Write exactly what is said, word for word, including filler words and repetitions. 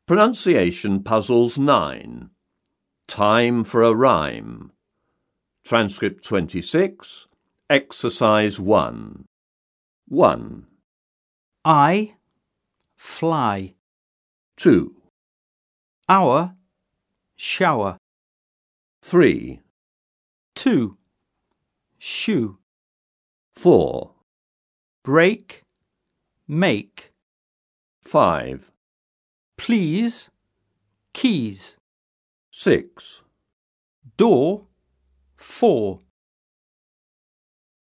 Pronunciation Puzzles nine. Time for a rhyme. Transcript twenty-six. Exercise one. one. I fly. two. Our shower. three. Two shoe. four. Break make. five. Please keys. six. Door four.